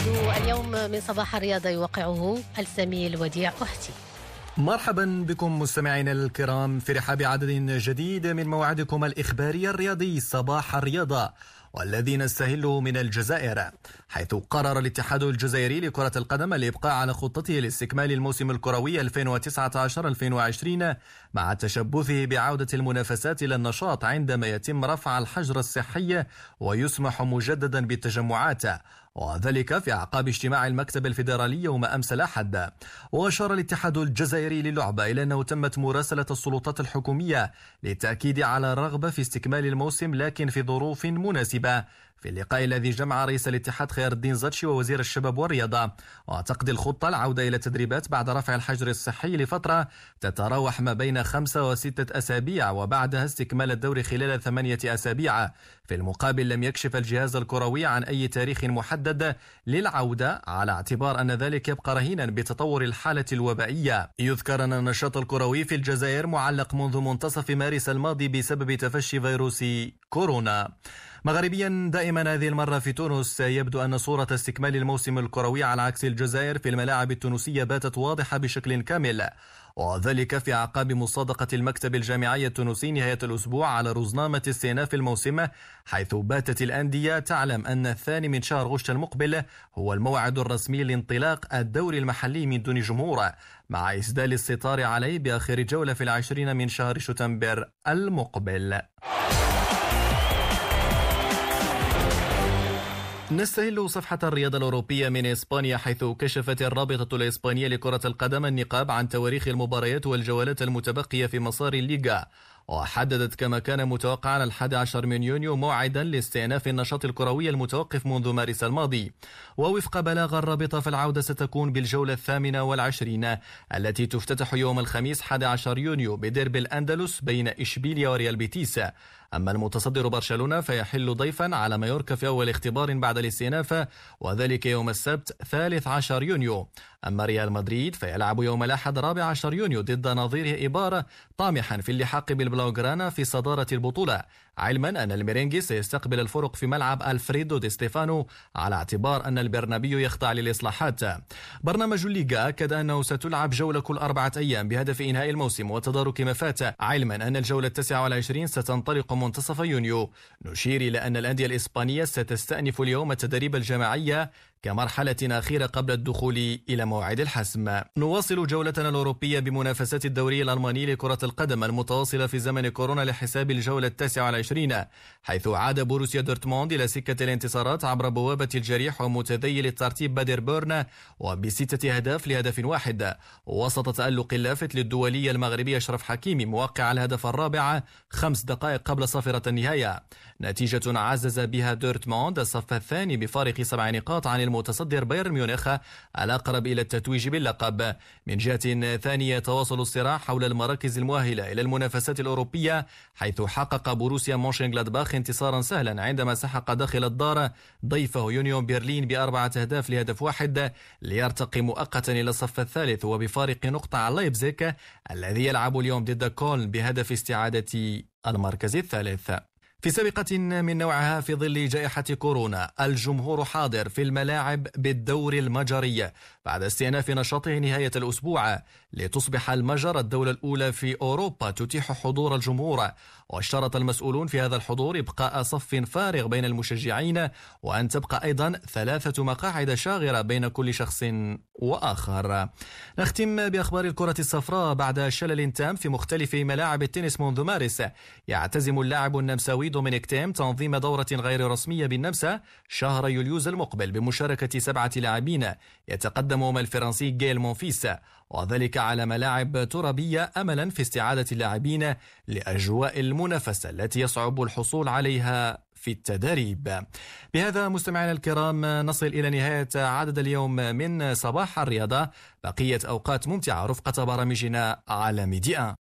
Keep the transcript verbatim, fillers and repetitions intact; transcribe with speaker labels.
Speaker 1: محمد. اليوم من صباح الرياضة يوقعه السمي الوديع أحتي.
Speaker 2: مرحبا بكم مستمعينا الكرام في رحاب عدد جديد من موعدكم الإخباري الرياضي صباح الرياضة، والذي نستهله من الجزائر، حيث قرر الاتحاد الجزائري لكرة القدم الإبقاء على خطته لاستكمال الموسم الكروي ألفين وتسعة عشر ألفين وعشرين مع تشبثه بعودة المنافسات إلى النشاط عندما يتم رفع الحجر الصحي ويسمح مجددا بالتجمعات، وذلك في أعقاب اجتماع المكتب الفيدرالي يوم أمس الأحد. وأشار الاتحاد الجزائري للعبة إلى أنه تمت مراسلة السلطات الحكومية للتأكيد على الرغبة في استكمال الموسم لكن في ظروف مناسبة. في اللقاء الذي جمع رئيس الاتحاد خير الدين زاتشي ووزير الشباب والرياضة، وتقضي الخطة العودة إلى التدريبات بعد رفع الحجر الصحي لفترة تتراوح ما بين خمسة وستة أسابيع، وبعدها استكمال الدور خلال ثمانية أسابيع. في المقابل لم يكشف الجهاز الكروي عن أي تاريخ محدد للعودة، على اعتبار أن ذلك يبقى رهينا بتطور الحالة الوبائية. يذكر أن النشاط الكروي في الجزائر معلق منذ منتصف مارس الماضي بسبب تفشي فيروس كورونا. مغربيا دائما هذه المرة في تونس، يبدو أن صورة استكمال الموسم الكروي على عكس الجزائر في الملاعب التونسية باتت واضحة بشكل كامل، وذلك في أعقاب مصادقة المكتب الجامعي التونسي نهاية الأسبوع على رزنامة استئناف الموسم، حيث باتت الأندية تعلم أن الثاني من شهر غشت المقبل هو الموعد الرسمي لانطلاق الدوري المحلي من دون جمهور، مع إسدال الستار عليه بآخر جولة في العشرين من شهر شتنبر المقبل. نستهل صفحة الرياضة الأوروبية من إسبانيا، حيث كشفت الرابطة الإسبانية لكرة القدم النقاب عن تواريخ المباريات والجولات المتبقية في مسار الليغا، وحددت كما كان متوقعا الحادي عشر من يونيو موعدا لاستئناف النشاط الكروي المتوقف منذ مارس الماضي. ووفق بلاغ الرابطة فالعودة ستكون بالجولة الثامنة والعشرين التي تفتتح يوم الخميس حادي عشر يونيو بديربي الأندلس بين إشبيليا وريال بيتيس. أما المتصدر برشلونة فيحل ضيفا على مايوركا في أول اختبار بعد الاستئناف، وذلك يوم السبت ثالث عشر يونيو. أما ريال مدريد فيلعب يوم الأحد رابع عشر يونيو ضد نظيره إيبارا، طامحا في اللحاق بالبلاوغرانا في صدارة البطولة، علما أن الميرينجي سيستقبل الفرق في ملعب ألفريدو دي ستيفانو على اعتبار أن البرنابيو يخضع للإصلاحات. برنامج الليغا أكد أنه ستلعب جولة كل أربعة أيام بهدف إنهاء الموسم وتدارك ما فات، علما أن الجولة التاسعة والعشرين ستنطلق منتصف يونيو. نشير إلى أن الأندية الإسبانية ستستأنف اليوم التدريب الجماعية كمرحلة أخيرة قبل الدخول إلى موعد الحسم. نواصل جولتنا الأوروبية بمنافسات الدوري الألماني لكرة القدم المتواصلة في زمن كورونا لحساب الجولة التاسعة والعشرين، حيث عاد بوروسيا دورتموند إلى سكة الانتصارات عبر بوابة الجريح ومتذيل الترتيب بادر بورن وبستة أهداف لهدف واحد، وسط تألق لافت للدولي المغربي أشرف حكيمي موقع الهدف الرابع خمس دقائق قبل صافرة النهاية، نتيجة عزز بها دورتموند الصف الثاني بفارق سبع نقاط عن المتصدر بايرن ميونخ الأقرب إلى التتويج باللقب. من جهة ثانية تواصل الصراع حول المراكز المؤهلة إلى المنافسات الأوروبية، حيث حقق بوروسيا مونشنغلادباخ انتصارا سهلا عندما سحق داخل الدار ضيفه يونيون برلين بأربعة أهداف لهدف واحد ليرتقي مؤقتا إلى الصف الثالث وبفارق نقطة عن لايبزيك الذي يلعب اليوم ضد كولن بهدف استعادة المركز الثالث. في سابقة من نوعها في ظل جائحة كورونا، الجمهور حاضر في الملاعب بالدوري المجري بعد استئناف نشاطه نهاية الأسبوع، لتصبح المجر الدولة الأولى في أوروبا تتيح حضور الجمهور. واشترط المسؤولون في هذا الحضور إبقاء صف فارغ بين المشجعين، وأن تبقى أيضا ثلاثة مقاعد شاغرة بين كل شخص وآخر. نختم بأخبار الكرة الصفراء. بعد شلل تام في مختلف ملاعب التنس منذ مارس، يعتزم اللاعب النمساوي دومينيك تيم تنظيم دورة غير رسمية بالنمسا شهر يوليوز المقبل بمشاركة سبعة لاعبين، يتقدمهم الفرنسي جيل مونفيس، وذلك على ملاعب ترابية أملا في استعادة اللاعبين لأجواء المنافسة التي يصعب الحصول عليها في التدريب. بهذا مستمعينا الكرام نصل إلى نهاية عدد اليوم من صباح الرياضة. بقية أوقات ممتعة رفقة برامجنا على ميديا.